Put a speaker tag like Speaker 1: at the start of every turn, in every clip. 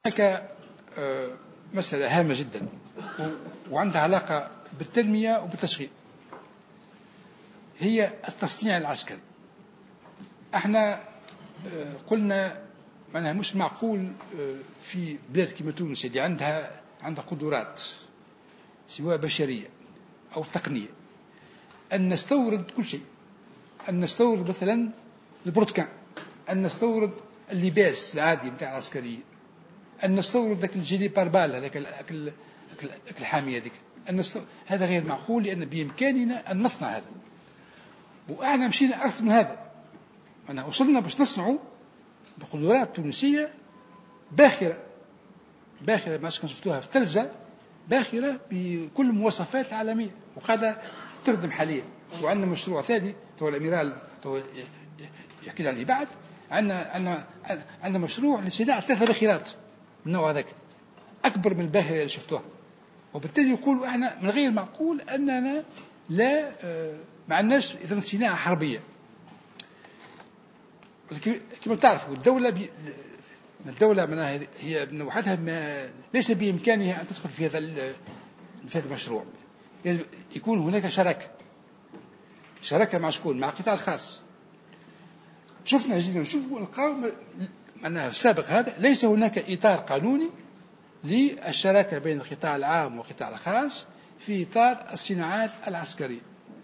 Speaker 1: هناك مسألة هامة جدا وعندها علاقة بالتنمية وبالتشغيل، هي التصنيع العسكري. احنا قلنا معناها مش معقول في بلاد كما تونس اللي عندها قدرات سواء بشرية أو تقنية أن نستورد كل شيء، أن نستورد مثلا البرتقال، أن نستورد اللباس العادي متاع العسكريين، أن نستورد ذاك الجيلي باربال هذاك الحامية هذيك، هذا غير معقول، لأن بإمكاننا أن نصنع هذا. وإحنا مشينا أكثر من هذا، أنا وصلنا باش نصنعوا بقدرات تونسية باخرة ما شفتوها في التلفزة، باخرة بكل المواصفات العالمية وقاعدة تخدم حاليا. وعندنا مشروع ثاني تو الأميرال يحكي لي بعد، عندنا مشروع لصناعة 3 باخرات من النوع هذاك أكبر من الباخرة اللي شفتوها. وبالتالي يقولوا احنا من غير معقول أننا لا ما عندناش إذن صناعة حربية. كما تعرفوا الدولة منها هي من وحدها ما ليس بإمكانها أن تدخل في هذا المشروع. يكون هناك شراكة مع شكون؟ مع القطاع الخاص. شفنا جينا نشوفوا القوم معناها السابق هذا ليس هناك إطار قانوني للشراكة بين القطاع العام والقطاع الخاص في إطار الصناعات العسكرية.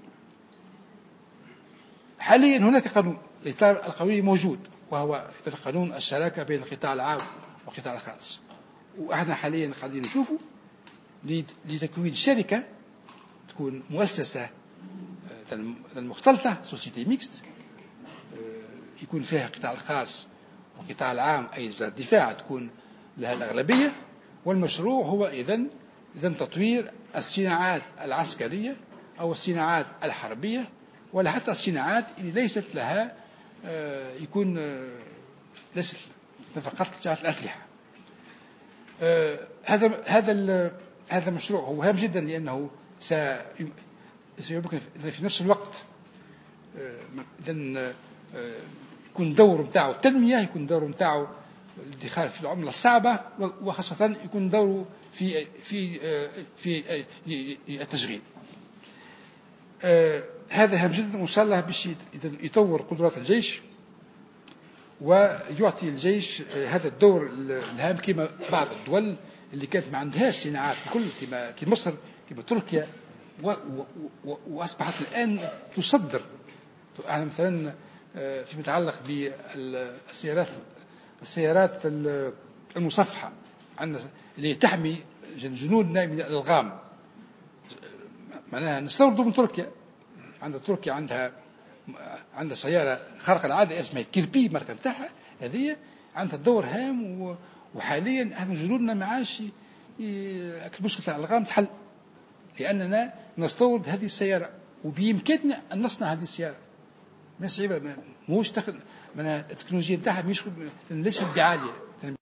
Speaker 1: حاليا هناك قانون، الإطار القانوني موجود، وهو قانون الشراكة بين القطاع العام والقطاع الخاص. وإحنا حاليا قاعدين نشوفوا لتكوين شركة تكون مؤسسة مختلطة، سوسيتي ميكست، يكون فيها القطاع الخاص والقطاع العام، أي وزارة الدفاع تكون لها الأغلبية. والمشروع هو إذن تطوير الصناعات العسكرية أو الصناعات الحربية، ولا حتى الصناعات اللي ليست لها يكون ليست فقط صناعة الأسلحة. هذا المشروع هو هام جدا، لأنه سيمكن في نفس الوقت إذن يكون دور متاعه التنمية، يكون دور متاعه الادخار في العملة الصعبة، وخاصة يكون دوره في التشغيل. هذا هام جدا، وإن شاء الله باش يطور قدرات الجيش ويعطي الجيش هذا الدور الهام، كما بعض الدول اللي كانت ما عندهاش صناعات الكل، كما مصر، كما تركيا، وأصبحت الآن تصدر. أنا مثلا فيما يتعلق بالسيارات المصفحة عندنا اللي تحمي جنودنا من الألغام، معناها نستورد من تركيا. تركيا عندها سيارة خارقة العادة اسمها كيربي ماركة نتاعها، هذه عندها دور هام. وحاليا احنا جنودنا ما عادش المشكلة تاع الألغام تحل، لأننا نستورد هذه السيارة، وبإمكاننا أن نصنع هذه السيارة. ما صعيبة، موش التكنولوجيا نتاعها ليست بعالية.